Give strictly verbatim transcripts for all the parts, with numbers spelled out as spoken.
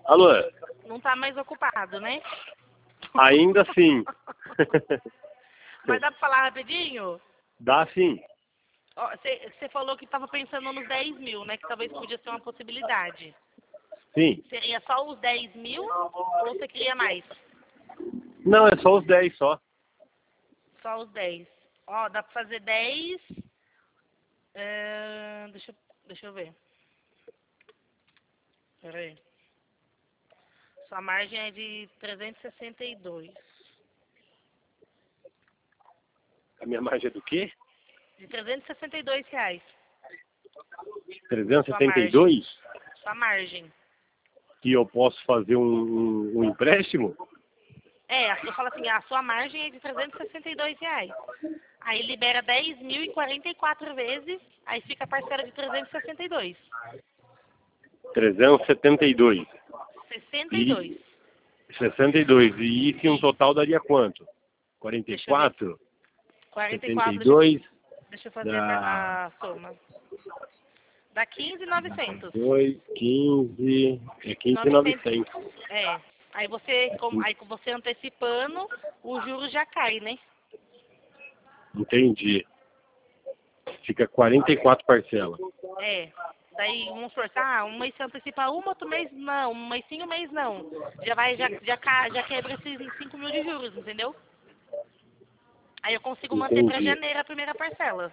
Alô? Não tá mais ocupado, né? Ainda sim. Mas dá pra falar rapidinho? Dá sim. Você falou que tava pensando nos dez mil, né? Que talvez podia ser uma possibilidade. Sim. Seria só os dez mil ou você queria mais? Não, é só os dez só. Só os dez. Ó, dá pra fazer dez. É, deixa, eu- deixa eu ver. Pera aí. Sua margem é de trezentos e sessenta e dois. A minha margem é do quê? De trezentos e sessenta e dois reais. trezentos e Sua setenta e margem. dois? Sua margem. Que eu posso fazer um, um, um empréstimo? É, eu falo assim, a sua margem é de trezentos e sessenta e dois reais. Aí libera dez mil e quarenta e quatro vezes, aí fica a parcela de trezentos e sessenta e dois. trezentos e setenta e dois. sessenta e dois. E sessenta e dois. E isso em um total daria quanto? quarenta e Deixa eu ver. quatro? quarenta e setenta quatro, e deixa, eu- dois? deixa eu fazer Dá a, a soma. Dá quinze mil e novecentos. dois, quinze, é quinze mil e novecentos. É. Aí você, com- aí com você antecipando, o juros já cai, né? Entendi. Fica quarenta e quatro parcelas. É. Daí, vamos forçar, ah, um mês você antecipa uma, outro mês não, um mês sim, um mês não. Já vai, já, já, ca- já quebra esses cinco mil de juros, entendeu? Aí eu consigo manter pra Entendi. janeiro a primeira parcela.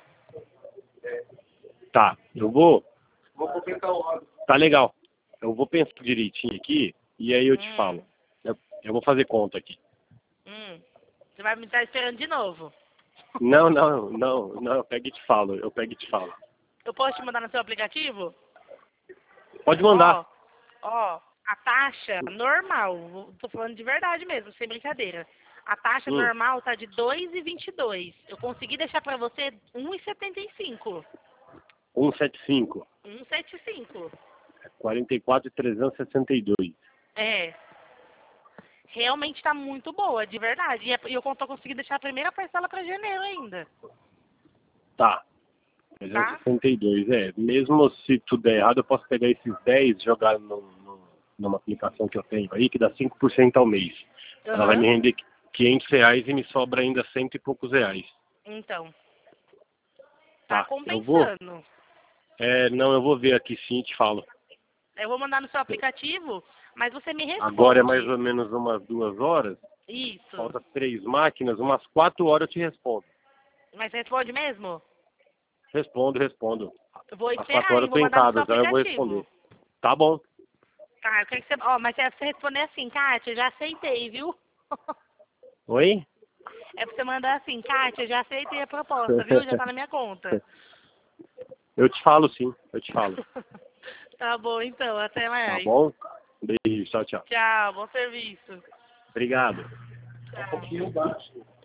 Tá, eu vou. Tá legal. Eu vou pensar direitinho aqui e aí eu te Hum, falo. Eu, eu vou fazer conta aqui. hum. Você vai me estar esperando de novo. Não, não, não, não, eu pego e te falo, eu pego e te falo. Eu posso te mandar no seu aplicativo? Pode Ó, mandar. ó, a taxa normal, vou- tô falando de verdade mesmo, sem brincadeira. A taxa Hum, normal tá de dois e vinte e dois. Eu consegui deixar pra você um e setenta e cinco. cento e setenta e cinco. um e setenta e cinco. quarenta e quatro e trezentos e sessenta e dois. É. Realmente tá muito boa, de verdade. E é- e eu tô conseguindo deixar a primeira parcela pra janeiro ainda, Tá. trezentos e tá? sessenta e dois, é. Mesmo se tudo der errado, eu posso pegar esses dez e jogar no, no, numa aplicação que eu tenho aí, que dá cinco por cento ao mês. Ela vai Aham. me render quinhentos reais e me sobra ainda cento e poucos reais. Então, tá Tá, eu vou. compensando. É, não, eu vou ver aqui sim e te falo. Eu vou mandar no seu aplicativo, mas você me Agora é mais responde. ou menos umas duas horas. Isso. Falta três máquinas, umas quatro horas eu te respondo. Mas você responde mesmo? Respondo, respondo. Eu vou Às quatro esperar horas e eu vou tô em mandar no seu casa, já eu vou responder. aplicativo. Tá bom. Tá, eu quero que você. Ó, mas é pra você responder assim, Kátia, já aceitei, viu? Oi? É pra você mandar assim, Kátia, já aceitei a proposta, viu? Já tá na minha conta. Eu te falo sim, eu te falo. Tá bom, então, até Tá mais. bom? Beijo, tchau, tchau. Tchau, bom serviço. Obrigado. Tchau.